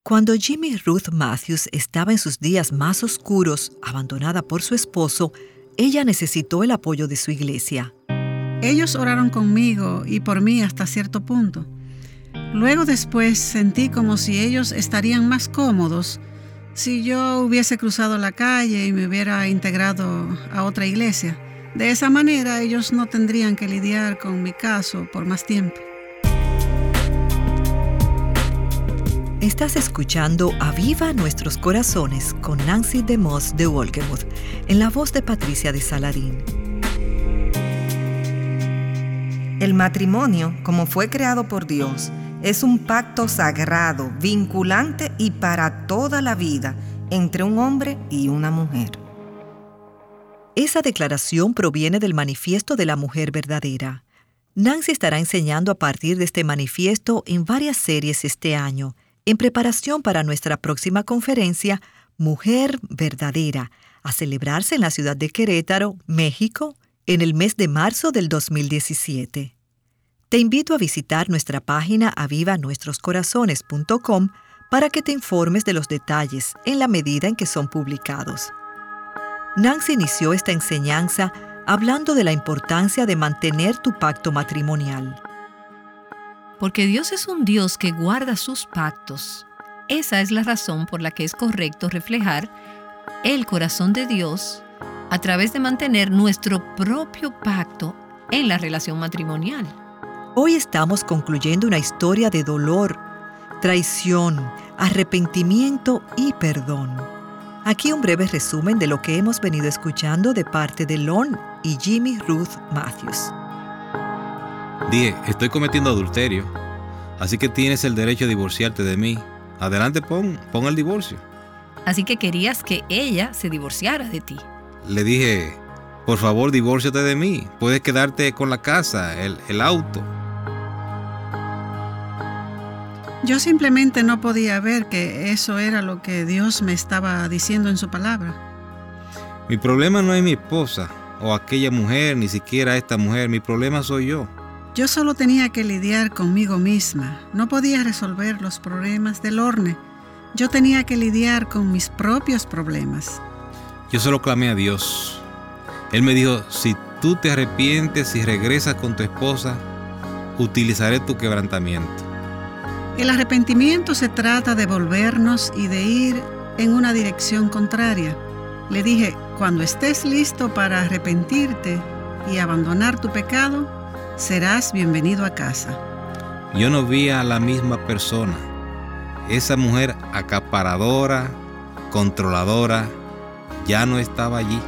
Cuando Jimmy Ruth Matthews estaba en sus días más oscuros, abandonada por su esposo, ella necesitó el apoyo de su iglesia. Ellos oraron conmigo y por mí hasta cierto punto. Luego después sentí como si ellos estarían más cómodos si yo hubiese cruzado la calle y me hubiera integrado a otra iglesia. De esa manera ellos no tendrían que lidiar con mi caso por más tiempo. Estás escuchando Aviva Nuestros Corazones con Nancy DeMoss de Wolgemuth, en la voz de Patricia de Saladín. El matrimonio, como fue creado por Dios, es un pacto sagrado, vinculante y para toda la vida entre un hombre y una mujer. Esa declaración proviene del Manifiesto de la Mujer Verdadera. Nancy estará enseñando a partir de este manifiesto en varias series este año, en preparación para nuestra próxima conferencia, Mujer Verdadera, a celebrarse en la ciudad de Querétaro, México, en el mes de marzo del 2017. Te invito a visitar nuestra página avivanuestroscorazones.com para que te informes de los detalles en la medida en que son publicados. Nancy inició esta enseñanza hablando de la importancia de mantener tu pacto matrimonial. Porque Dios es un Dios que guarda sus pactos. Esa es la razón por la que es correcto reflejar el corazón de Dios a través de mantener nuestro propio pacto en la relación matrimonial. Hoy estamos concluyendo una historia de dolor, traición, arrepentimiento y perdón. Aquí un breve resumen de lo que hemos venido escuchando de parte de Lorne y Jimmy Ruth Matthews. Estoy cometiendo adulterio, así que tienes el derecho a divorciarte de mí. Adelante, pon el divorcio. Así que querías que ella se divorciara de ti. Le dije, por favor, divórciate de mí. Puedes quedarte con la casa, el auto. Yo simplemente no podía ver que eso era lo que Dios me estaba diciendo en su palabra. Mi problema no es mi esposa o aquella mujer, ni siquiera esta mujer. Mi problema soy yo. Yo solo tenía que lidiar conmigo misma. No podía resolver los problemas de Lorne. Yo tenía que lidiar con mis propios problemas. Yo solo clamé a Dios. Él me dijo, si tú te arrepientes y regresas con tu esposa, utilizaré tu quebrantamiento. El arrepentimiento se trata de volvernos y de ir en una dirección contraria. Le dije, cuando estés listo para arrepentirte y abandonar tu pecado, serás bienvenido a casa. Yo no vi a la misma persona. Esa mujer acaparadora, controladora, ya no estaba allí.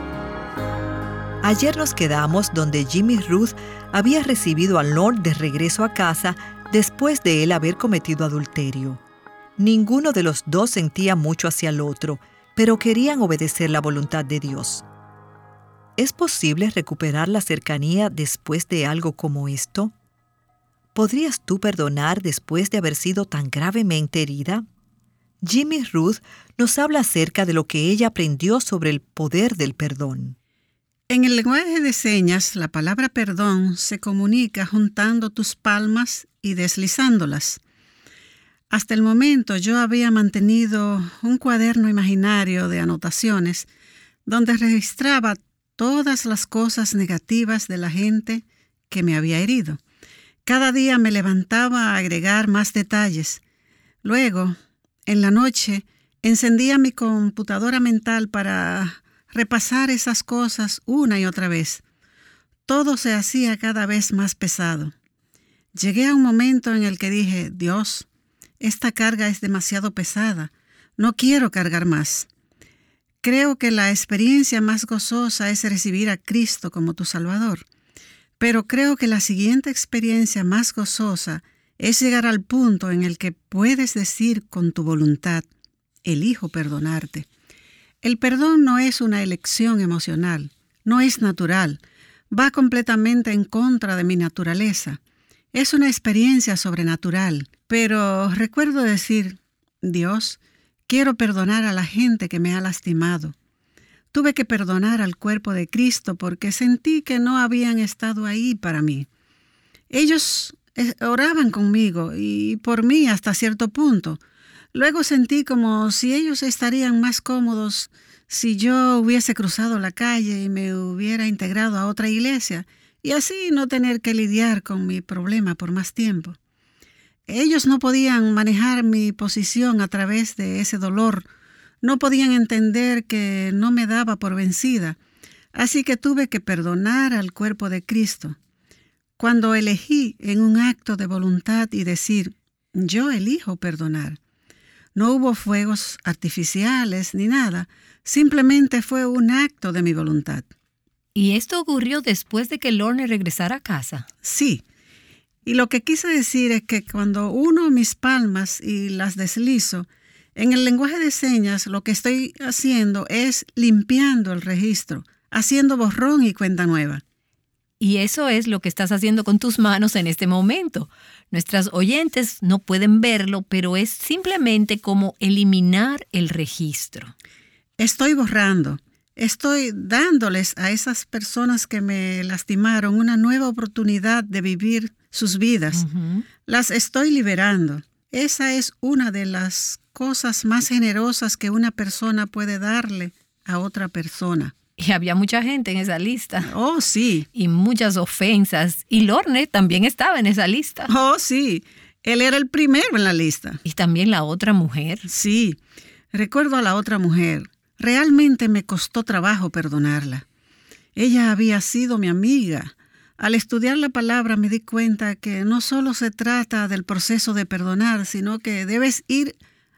Ayer nos quedamos donde Jimmy Ruth había recibido a Lorne de regreso a casa después de él haber cometido adulterio. Ninguno de los dos sentía mucho hacia el otro, pero querían obedecer la voluntad de Dios. ¿Es posible recuperar la cercanía después de algo como esto? ¿Podrías tú perdonar después de haber sido tan gravemente herida? Jimmy Ruth nos habla acerca de lo que ella aprendió sobre el poder del perdón. En el lenguaje de señas, la palabra perdón se comunica juntando tus palmas y deslizándolas. Hasta el momento yo había mantenido un cuaderno imaginario de anotaciones donde registraba todas las cosas negativas de la gente que me había herido. Cada día me levantaba a agregar más detalles. Luego, en la noche, encendía mi computadora mental para repasar esas cosas una y otra vez. Todo se hacía cada vez más pesado. Llegué a un momento en el que dije, Dios, esta carga es demasiado pesada. No quiero cargar más. Creo que la experiencia más gozosa es recibir a Cristo como tu Salvador. Pero creo que la siguiente experiencia más gozosa es llegar al punto en el que puedes decir con tu voluntad, elijo perdonarte. El perdón no es una elección emocional, no es natural, va completamente en contra de mi naturaleza. Es una experiencia sobrenatural, pero recuerdo decir, Dios, quiero perdonar a la gente que me ha lastimado. Tuve que perdonar al cuerpo de Cristo porque sentí que no habían estado ahí para mí. Ellos oraban conmigo y por mí hasta cierto punto. Luego sentí como si ellos estarían más cómodos si yo hubiese cruzado la calle y me hubiera integrado a otra iglesia y así no tener que lidiar con mi problema por más tiempo. Ellos no podían manejar mi posición a través de ese dolor, no podían entender que no me daba por vencida, así que tuve que perdonar al cuerpo de Cristo. Cuando elegí en un acto de voluntad y decir, yo elijo perdonar. No hubo fuegos artificiales ni nada, simplemente fue un acto de mi voluntad. ¿Y esto ocurrió después de que Lorne regresara a casa? Sí, y lo que quise decir es que cuando uno mis palmas y las deslizo, en el lenguaje de señas lo que estoy haciendo es limpiando el registro, haciendo borrón y cuenta nueva. Y eso es lo que estás haciendo con tus manos en este momento. Nuestras oyentes no pueden verlo, pero es simplemente como eliminar el registro. Estoy borrando. Estoy dándoles a esas personas que me lastimaron una nueva oportunidad de vivir sus vidas. Las estoy liberando. Esa es una de las cosas más generosas que una persona puede darle a otra persona. Y había mucha gente en esa lista. Oh, sí. Y muchas ofensas. Y Lorne también estaba en esa lista. Oh, sí. Él era el primero en la lista. Y también la otra mujer. Sí. Recuerdo a la otra mujer. Realmente me costó trabajo perdonarla. Ella había sido mi amiga. Al estudiar la palabra me di cuenta que no solo se trata del proceso de perdonar, sino que debes ir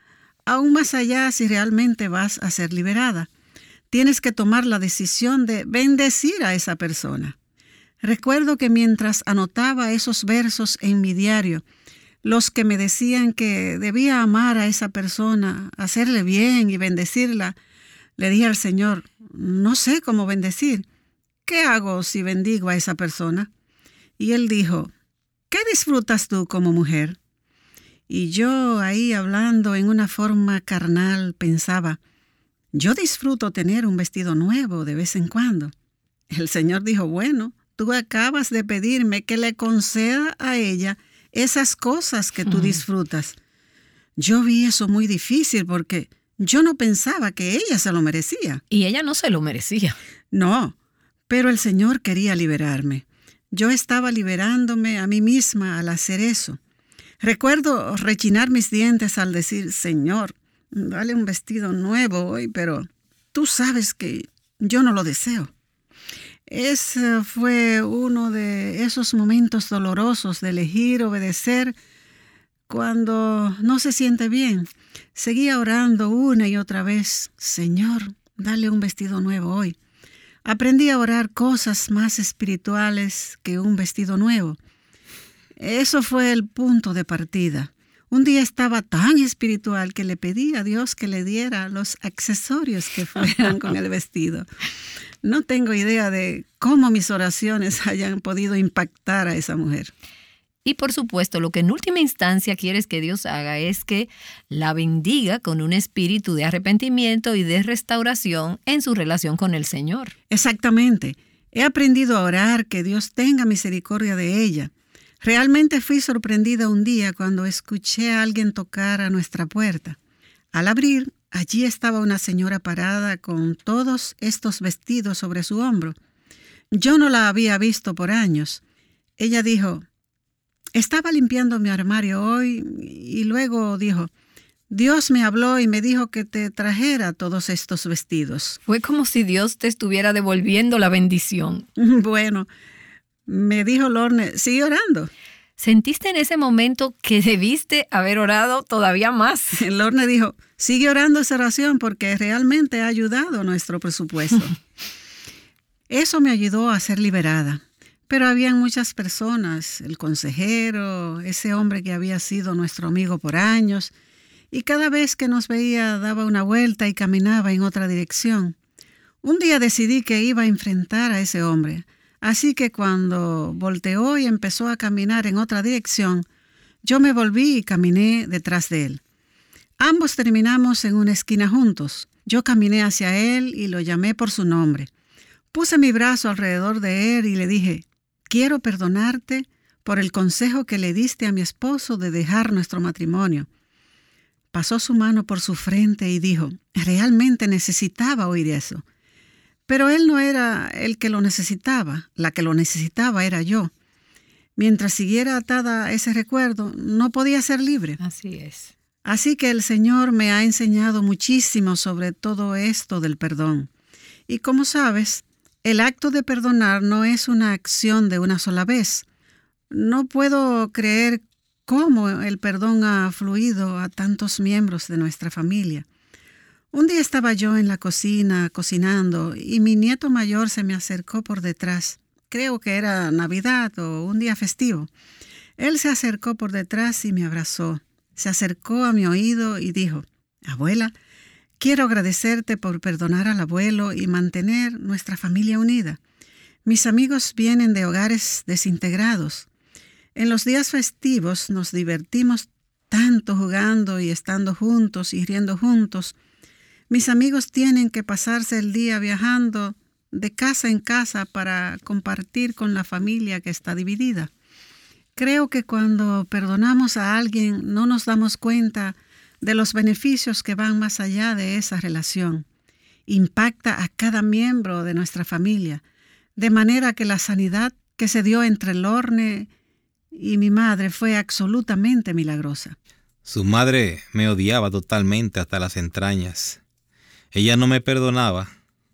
aún más allá si realmente vas a ser liberada. Tienes que tomar la decisión de bendecir a esa persona. Recuerdo que mientras anotaba esos versos en mi diario, los que me decían que debía amar a esa persona, hacerle bien y bendecirla, le dije al Señor, no sé cómo bendecir. ¿Qué hago si bendigo a esa persona? Y Él dijo, ¿qué disfrutas tú como mujer? Y yo ahí hablando en una forma carnal pensaba, yo disfruto tener un vestido nuevo de vez en cuando. El Señor dijo, bueno, tú acabas de pedirme que le conceda a ella esas cosas que tú disfrutas. Yo vi eso muy difícil porque yo no pensaba que ella se lo merecía. Y ella no se lo merecía. No, pero el Señor quería liberarme. Yo estaba liberándome a mí misma al hacer eso. Recuerdo rechinar mis dientes al decir, Señor, dale un vestido nuevo hoy, pero tú sabes que yo no lo deseo. Ese fue uno de esos momentos dolorosos de elegir obedecer cuando no se siente bien. Seguía orando una y otra vez, Señor, dale un vestido nuevo hoy. Aprendí a orar cosas más espirituales que un vestido nuevo. Eso fue el punto de partida. Un día estaba tan espiritual que le pedí a Dios que le diera los accesorios que fueran con el vestido. No tengo idea de cómo mis oraciones hayan podido impactar a esa mujer. Y por supuesto, lo que en última instancia quieres que Dios haga es que la bendiga con un espíritu de arrepentimiento y de restauración en su relación con el Señor. Exactamente. He aprendido a orar que Dios tenga misericordia de ella. Realmente fui sorprendida un día cuando escuché a alguien tocar a nuestra puerta. Al abrir, allí estaba una señora parada con todos estos vestidos sobre su hombro. Yo no la había visto por años. Ella dijo, estaba limpiando mi armario hoy y luego dijo, Dios me habló y me dijo que te trajera todos estos vestidos. Fue como si Dios te estuviera devolviendo la bendición. Bueno, me dijo Lorne, sigue orando. ¿Sentiste en ese momento que debiste haber orado todavía más? Lorne dijo, sigue orando esa oración porque realmente ha ayudado a nuestro presupuesto. Eso me ayudó a ser liberada. Pero habían muchas personas, el consejero, ese hombre que había sido nuestro amigo por años, y cada vez que nos veía daba una vuelta y caminaba en otra dirección. Un día decidí que iba a enfrentar a ese hombre, así que cuando volteó y empezó a caminar en otra dirección, yo me volví y caminé detrás de él. Ambos terminamos en una esquina juntos. Yo caminé hacia él y lo llamé por su nombre. Puse mi brazo alrededor de él y le dije, quiero perdonarte por el consejo que le diste a mi esposo de dejar nuestro matrimonio. pasó su mano por su frente y dijo, realmente necesitaba oír eso. Pero él no era el que lo necesitaba, la que lo necesitaba era yo. Mientras siguiera atada a ese recuerdo, no podía ser libre. Así es. Así que el Señor me ha enseñado muchísimo sobre todo esto del perdón. Y como sabes, el acto de perdonar no es una acción de una sola vez. No puedo creer cómo el perdón ha fluido a tantos miembros de nuestra familia. Un día estaba yo en la cocina cocinando y mi nieto mayor se me acercó por detrás. Creo que era Navidad o un día festivo. Él se acercó por detrás y me abrazó. Se acercó a mi oído y dijo, abuela, quiero agradecerte por perdonar al abuelo y mantener nuestra familia unida. Mis amigos vienen de hogares desintegrados. En los días festivos nos divertimos tanto jugando y estando juntos y riendo juntos. Mis amigos tienen que pasarse el día viajando de casa en casa para compartir con la familia que está dividida. Creo que cuando perdonamos a alguien no nos damos cuenta de los beneficios que van más allá de esa relación. Impacta a cada miembro de nuestra familia, de manera que la sanidad que se dio entre Lorne y mi madre fue absolutamente milagrosa. Su madre me odiaba totalmente hasta las entrañas. Ella no me perdonaba.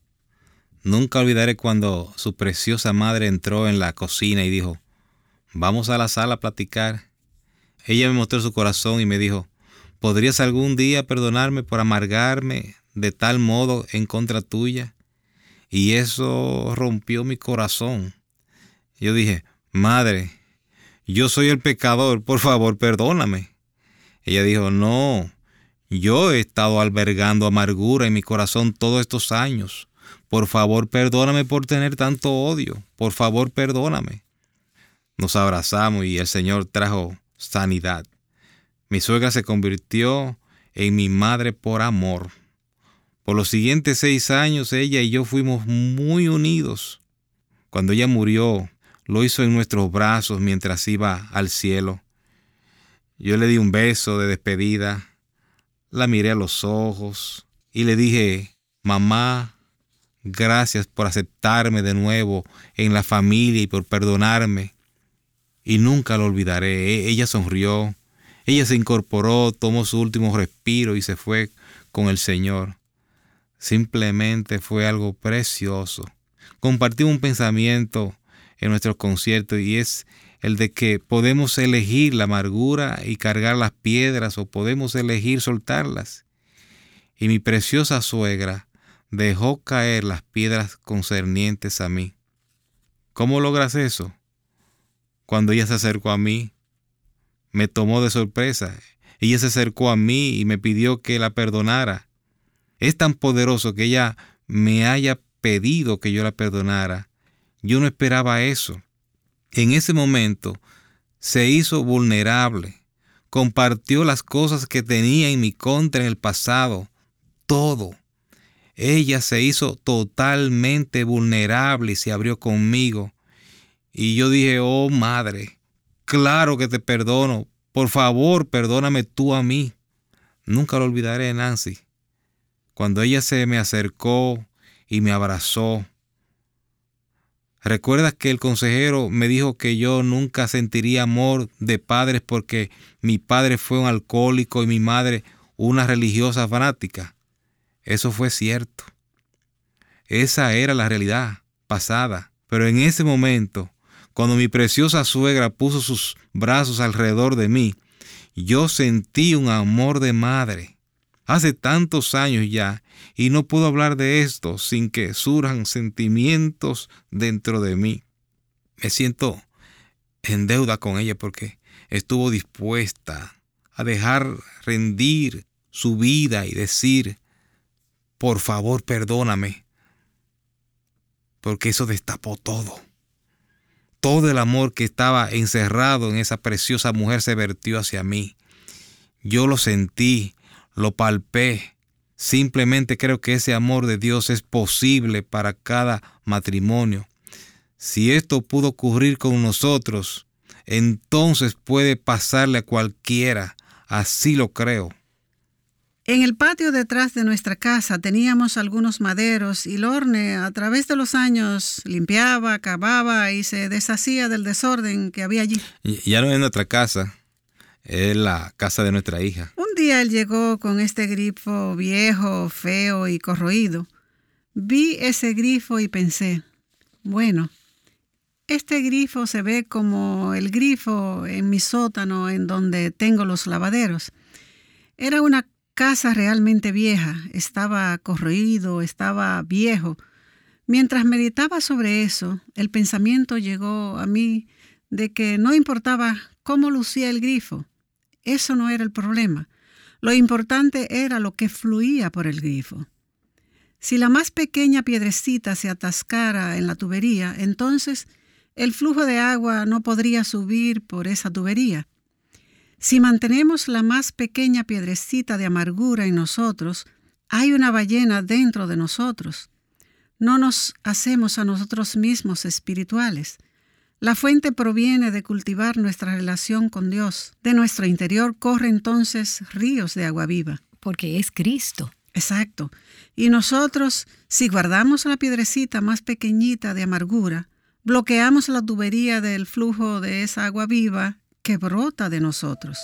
Nunca olvidaré cuando su preciosa madre entró en la cocina y dijo, vamos a la sala a platicar. Ella me mostró su corazón y me dijo, ¿podrías algún día perdonarme por amargarme de tal modo en contra tuya? Y eso rompió mi corazón. Yo dije, madre, yo soy el pecador, por favor, perdóname. Ella dijo, no, yo he estado albergando amargura en mi corazón todos estos años. Por favor, perdóname por tener tanto odio. Por favor, perdóname. Nos abrazamos y el Señor trajo sanidad. Mi suegra se convirtió en mi madre por amor. Por los siguientes 6 años, ella y yo fuimos muy unidos. Cuando ella murió, lo hizo en nuestros brazos mientras iba al cielo. Yo le di un beso de despedida, la miré a los ojos y le dije, mamá, gracias por aceptarme de nuevo en la familia y por perdonarme. Y nunca lo olvidaré. Ella sonrió, ella se incorporó, tomó su último respiro y se fue con el Señor. Simplemente fue algo precioso. Compartimos un pensamiento en nuestros conciertos y es el de que podemos elegir la amargura y cargar las piedras o podemos elegir soltarlas. Y mi preciosa suegra dejó caer las piedras concernientes a mí. ¿Cómo logras eso? Cuando ella se acercó a mí, me tomó de sorpresa. Ella se acercó a mí y me pidió que la perdonara. Es tan poderoso que ella me haya pedido que yo la perdonara. Yo no esperaba eso. En ese momento se hizo vulnerable. Compartió las cosas que tenía en mi contra en el pasado. Todo. Ella se hizo totalmente vulnerable y se abrió conmigo. Y yo dije, oh madre, claro que te perdono. Por favor, perdóname tú a mí. Nunca lo olvidaré, Nancy. Cuando ella se me acercó y me abrazó. ¿Recuerdas que el consejero me dijo que yo nunca sentiría amor de padres porque mi padre fue un alcohólico y mi madre una religiosa fanática? Eso fue cierto. Esa era la realidad pasada. Pero en ese momento, cuando mi preciosa suegra puso sus brazos alrededor de mí, yo sentí un amor de madre. Hace tantos años ya, y no puedo hablar de esto sin que surjan sentimientos dentro de mí. Me siento en deuda con ella porque estuvo dispuesta a dejar rendir su vida y decir, por favor, perdóname, porque eso destapó todo. Todo el amor que estaba encerrado en esa preciosa mujer se vertió hacia mí. Yo lo sentí, lo palpé. Simplemente creo que ese amor de Dios es posible para cada matrimonio. Si esto pudo ocurrir con nosotros, entonces puede pasarle a cualquiera. Así lo creo. En el patio detrás de nuestra casa teníamos algunos maderos y Lorne a través de los años limpiaba, cavaba y se deshacía del desorden que había allí. Ya no es nuestra casa, es la casa de nuestra hija. Un día él llegó con este grifo viejo, feo y corroído. Vi ese grifo y pensé, bueno, este grifo se ve como el grifo en mi sótano en donde tengo los lavaderos. Era una casa realmente vieja, estaba corroído, estaba viejo. Mientras meditaba sobre eso, el pensamiento llegó a mí de que no importaba cómo lucía el grifo. Eso no era el problema. Lo importante era lo que fluía por el grifo. Si la más pequeña piedrecita se atascara en la tubería, entonces el flujo de agua no podría subir por esa tubería. Si mantenemos la más pequeña piedrecita de amargura en nosotros, hay una ballena dentro de nosotros. No nos hacemos a nosotros mismos espirituales. La fuente proviene de cultivar nuestra relación con Dios. De nuestro interior corren entonces ríos de agua viva. Porque es Cristo. Exacto. Y nosotros, si guardamos la piedrecita más pequeñita de amargura, bloqueamos la tubería del flujo de esa agua viva que brota de nosotros.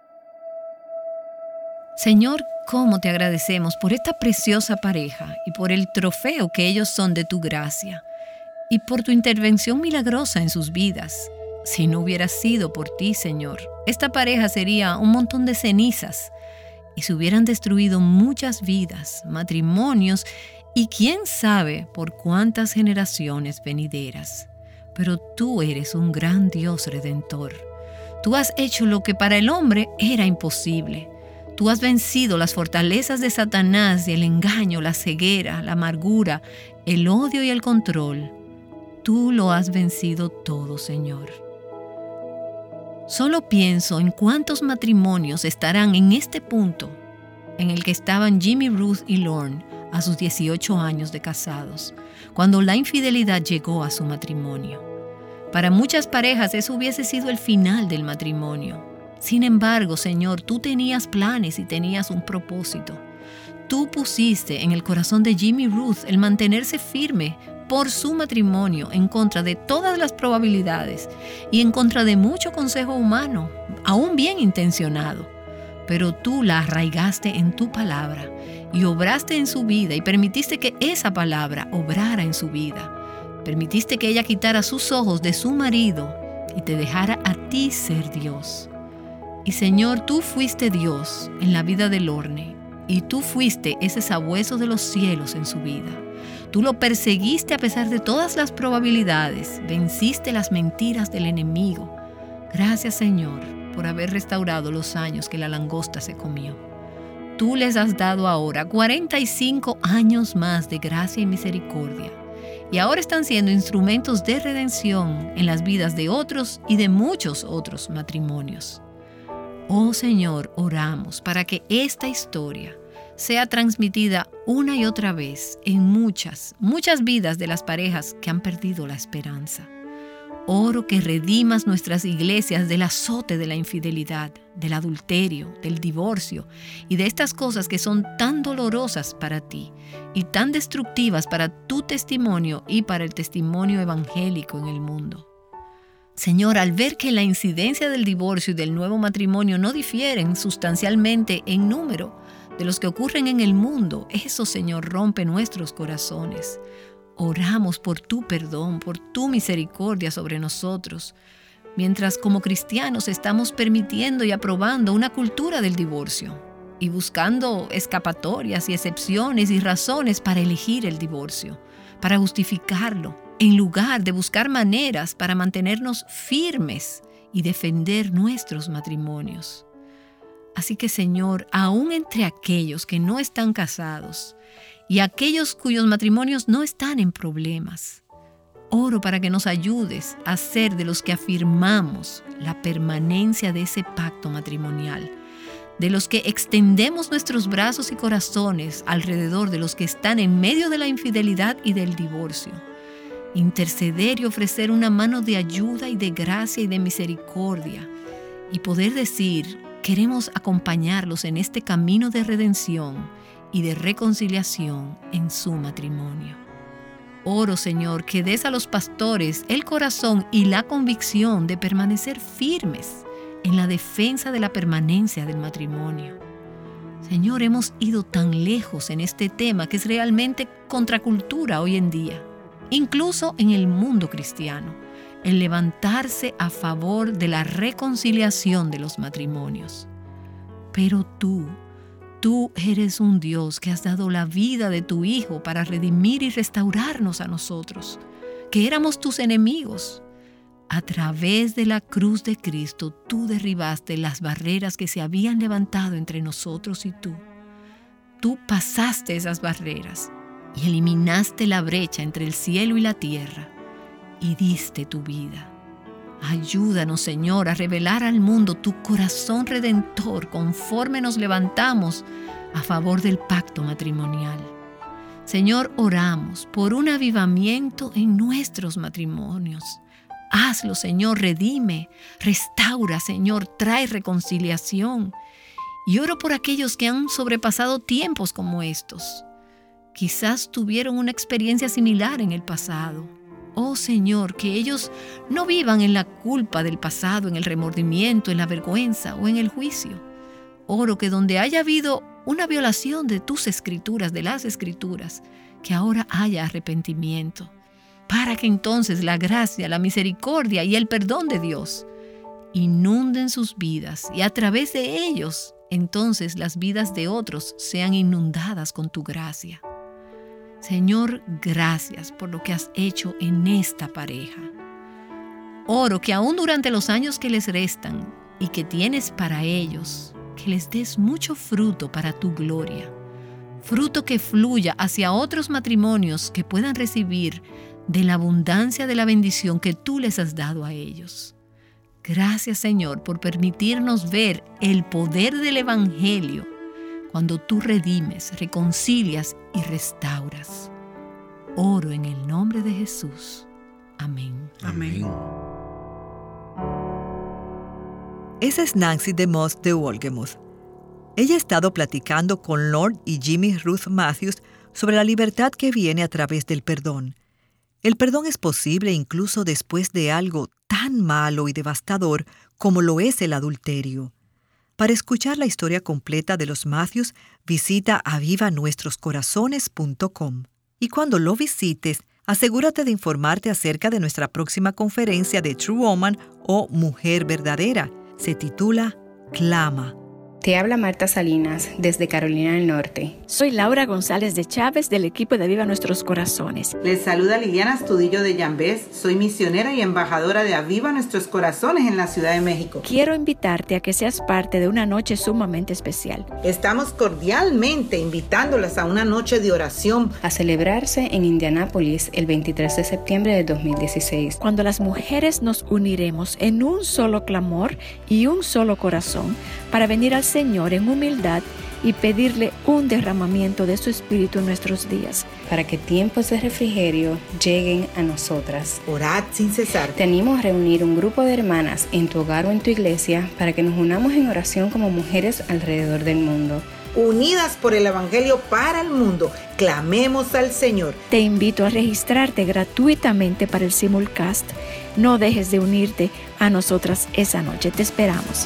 Señor, cómo te agradecemos por esta preciosa pareja y por el trofeo que ellos son de tu gracia y por tu intervención milagrosa en sus vidas. Si no hubiera sido por ti, Señor, esta pareja sería un montón de cenizas y se hubieran destruido muchas vidas, matrimonios y quién sabe por cuántas generaciones venideras. Pero tú eres un gran Dios redentor. Tú has hecho lo que para el hombre era imposible. Tú has vencido las fortalezas de Satanás y el engaño, la ceguera, la amargura, el odio y el control. Tú lo has vencido todo, Señor. Solo pienso en cuántos matrimonios estarán en este punto en el que estaban Jimmy, Ruth y Lorne a sus 18 años de casados, cuando la infidelidad llegó a su matrimonio. Para muchas parejas eso hubiese sido el final del matrimonio. Sin embargo, Señor, tú tenías planes y tenías un propósito. Tú pusiste en el corazón de Jimmy Ruth el mantenerse firme por su matrimonio en contra de todas las probabilidades y en contra de mucho consejo humano, aún bien intencionado. Pero tú la arraigaste en tu palabra y obraste en su vida y permitiste que esa palabra obrara en su vida. Permitiste que ella quitara sus ojos de su marido y te dejara a ti ser Dios. Y Señor, tú fuiste Dios en la vida de Lorne y tú fuiste ese sabueso de los cielos en su vida. Tú lo perseguiste a pesar de todas las probabilidades, venciste las mentiras del enemigo. Gracias, Señor, por haber restaurado los años que la langosta se comió. Tú les has dado ahora 45 años más de gracia y misericordia. Y ahora están siendo instrumentos de redención en las vidas de otros y de muchos otros matrimonios. Oh Señor, oramos para que esta historia sea transmitida una y otra vez en muchas vidas de las parejas que han perdido la esperanza. Oro que redimas nuestras iglesias del azote de la infidelidad, del adulterio, del divorcio y de estas cosas que son tan dolorosas para ti y tan destructivas para tu testimonio y para el testimonio evangélico en el mundo. Señor, al ver que la incidencia del divorcio y del nuevo matrimonio no difieren sustancialmente en número de los que ocurren en el mundo, eso, Señor, rompe nuestros corazones. Oramos por tu perdón, por tu misericordia sobre nosotros, mientras como cristianos estamos permitiendo y aprobando una cultura del divorcio y buscando escapatorias y excepciones y razones para elegir el divorcio, para justificarlo, en lugar de buscar maneras para mantenernos firmes y defender nuestros matrimonios. Así que, Señor, aún entre aquellos que no están casados y aquellos cuyos matrimonios no están en problemas, oro para que nos ayudes a ser de los que afirmamos la permanencia de ese pacto matrimonial, de los que extendemos nuestros brazos y corazones alrededor de los que están en medio de la infidelidad y del divorcio. Interceder y ofrecer una mano de ayuda y de gracia y de misericordia y poder decir queremos acompañarlos en este camino de redención y de reconciliación en su matrimonio. Oro, Señor, que des a los pastores el corazón y la convicción de permanecer firmes en la defensa de la permanencia del matrimonio. Señor, hemos ido tan lejos en este tema que es realmente contracultura hoy en día, incluso en el mundo cristiano, el levantarse a favor de la reconciliación de los matrimonios. Pero tú eres un Dios que has dado la vida de tu Hijo para redimir y restaurarnos a nosotros, que éramos tus enemigos. A través de la cruz de Cristo, tú derribaste las barreras que se habían levantado entre nosotros y tú. Tú pasaste esas barreras y eliminaste la brecha entre el cielo y la tierra y diste tu vida. Ayúdanos, Señor, a revelar al mundo tu corazón redentor conforme nos levantamos a favor del pacto matrimonial. Señor, oramos por un avivamiento en nuestros matrimonios. Hazlo, Señor, redime, restaura, Señor, trae reconciliación. Y oro por aquellos que han sobrepasado tiempos como estos. Quizás tuvieron una experiencia similar en el pasado. Oh, Señor, que ellos no vivan en la culpa del pasado, en el remordimiento, en la vergüenza o en el juicio. Oro que donde haya habido una violación de tus escrituras, de las escrituras, que ahora haya arrepentimiento, para que entonces la gracia, la misericordia y el perdón de Dios inunden sus vidas y a través de ellos, entonces las vidas de otros sean inundadas con tu gracia. Señor, gracias por lo que has hecho en esta pareja. Oro que aún durante los años que les restan y que tienes para ellos, que les des mucho fruto para tu gloria, fruto que fluya hacia otros matrimonios que puedan recibir de la abundancia de la bendición que tú les has dado a ellos. Gracias, Señor, por permitirnos ver el poder del Evangelio cuando tú redimes, reconcilias y restauras. Oro en el nombre de Jesús. Amén. Amén. Esa es Nancy DeMoss de Wolgemuth. Ella ha estado platicando con Lord y Jimmy Ruth Matthews sobre la libertad que viene a través del perdón. El perdón es posible incluso después de algo tan malo y devastador como lo es el adulterio. Para escuchar la historia completa de los Matthews, visita avivanuestroscorazones.com. Y cuando lo visites, asegúrate de informarte acerca de nuestra próxima conferencia de True Woman o Mujer Verdadera. Se titula Clama. Te habla Marta Salinas desde Carolina del Norte. Soy Laura González de Chávez del equipo de Aviva Nuestros Corazones. Les saluda Liliana Astudillo de Llambés. Soy misionera y embajadora de Aviva Nuestros Corazones en la Ciudad de México. Quiero invitarte a que seas parte de una noche sumamente especial. Estamos cordialmente invitándolas a una noche de oración A celebrarse en Indianápolis el 23 de septiembre de 2016. Cuando las mujeres nos uniremos en un solo clamor y un solo corazón para venir al Señor en humildad y pedirle un derramamiento de su Espíritu en nuestros días. Para que tiempos de refrigerio lleguen a nosotras. Orad sin cesar. Te animo a reunir un grupo de hermanas en tu hogar o en tu iglesia para que nos unamos en oración como mujeres alrededor del mundo. Unidas por el Evangelio para el mundo, clamemos al Señor. Te invito a registrarte gratuitamente para el simulcast. No dejes de unirte a nosotras esa noche. Te esperamos.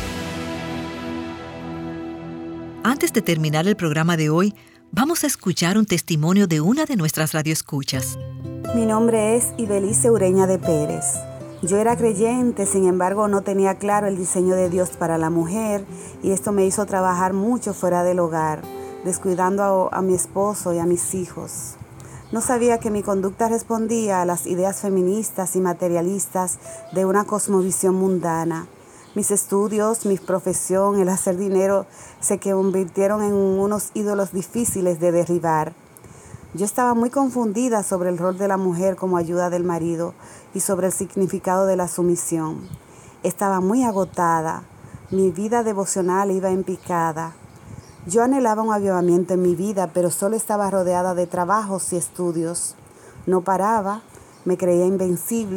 Antes de terminar el programa de hoy, vamos a escuchar un testimonio de una de nuestras radioescuchas. Mi nombre es Ibelice Ureña de Pérez. Yo era creyente, sin embargo no tenía claro el diseño de Dios para la mujer y esto me hizo trabajar mucho fuera del hogar, descuidando a mi esposo y a mis hijos. No sabía que mi conducta respondía a las ideas feministas y materialistas de una cosmovisión mundana. Mis estudios, mi profesión, el hacer dinero se convirtieron en unos ídolos difíciles de derribar. Yo estaba muy confundida sobre el rol de la mujer como ayuda del marido y sobre el significado de la sumisión. Estaba muy agotada, mi vida devocional iba en picada. Yo anhelaba un avivamiento en mi vida, pero solo estaba rodeada de trabajos y estudios. No paraba, me creía invencible,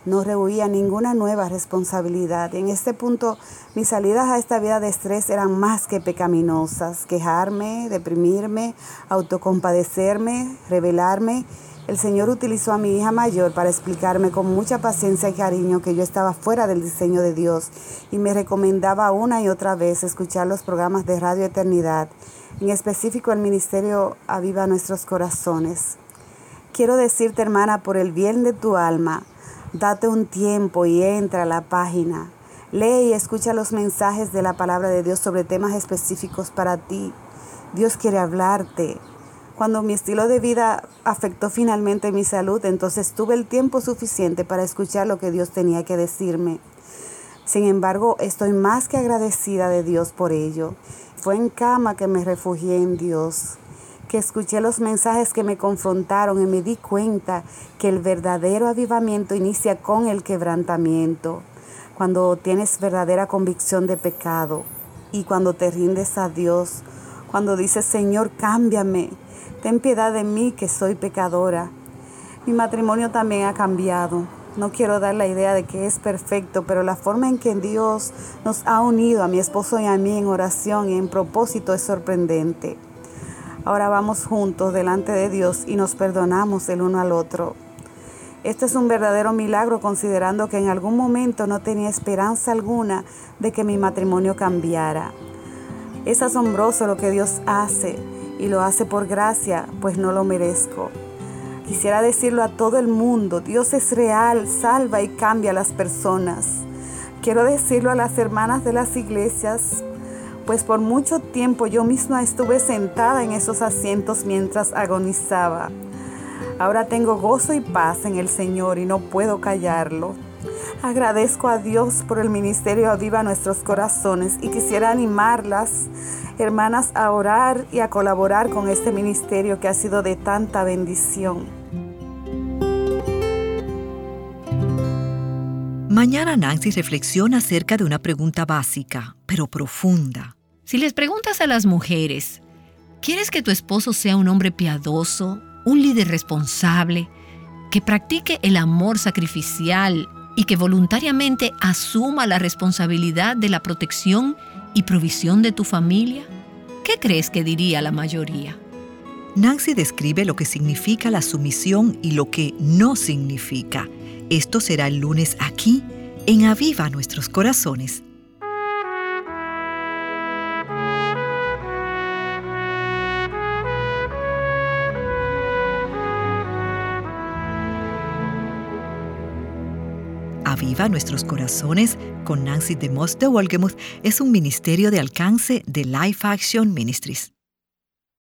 No rehuía ninguna nueva responsabilidad. En este punto, mis salidas a esta vida de estrés eran más que pecaminosas. Quejarme, deprimirme, autocompadecerme, rebelarme. El Señor utilizó a mi hija mayor para explicarme con mucha paciencia y cariño que yo estaba fuera del diseño de Dios y me recomendaba una y otra vez escuchar los programas de Radio Eternidad, en específico el ministerio Aviva Nuestros Corazones. Quiero decirte, hermana, por el bien de tu alma, date un tiempo y entra a la página. Lee y escucha los mensajes de la palabra de Dios sobre temas específicos para ti. Dios quiere hablarte. Cuando mi estilo de vida afectó finalmente mi salud, entonces tuve el tiempo suficiente para escuchar lo que Dios tenía que decirme. Sin embargo, estoy más que agradecida de Dios por ello. Fue en cama que me refugié en Dios, que escuché los mensajes que me confrontaron y me di cuenta que el verdadero avivamiento inicia con el quebrantamiento, cuando tienes verdadera convicción de pecado y cuando te rindes a Dios, cuando dices, Señor, cámbiame. Ten piedad de mí que soy pecadora. Mi matrimonio también ha cambiado. No quiero dar la idea de que es perfecto, pero la forma en que Dios nos ha unido a mi esposo y a mí en oración y en propósito es sorprendente. Ahora vamos juntos delante de Dios y nos perdonamos el uno al otro. Esto es un verdadero milagro considerando que en algún momento no tenía esperanza alguna de que mi matrimonio cambiara. Es asombroso lo que Dios hace. Y lo hace por gracia, pues no lo merezco. Quisiera decirlo a todo el mundo, Dios es real, salva y cambia a las personas. Quiero decirlo a las hermanas de las iglesias, pues por mucho tiempo yo misma estuve sentada en esos asientos mientras agonizaba. Ahora tengo gozo y paz en el Señor y no puedo callarlo. Agradezco a Dios por el ministerio Aviva Nuestros Corazones y quisiera animarlas, hermanas, a orar y a colaborar con este ministerio que ha sido de tanta bendición. Mañana Nancy reflexiona acerca de una pregunta básica, pero profunda. Si les preguntas a las mujeres, ¿quieres que tu esposo sea un hombre piadoso, un líder responsable, que practique el amor sacrificial y que voluntariamente asuma la responsabilidad de la protección y provisión de tu familia? ¿Qué crees que diría la mayoría? Nancy describe lo que significa la sumisión y lo que no significa. Esto será el lunes aquí, en Aviva Nuestros Corazones. Aviva Nuestros Corazones con Nancy DeMoss de Wolgemuth es un ministerio de alcance de Life Action Ministries.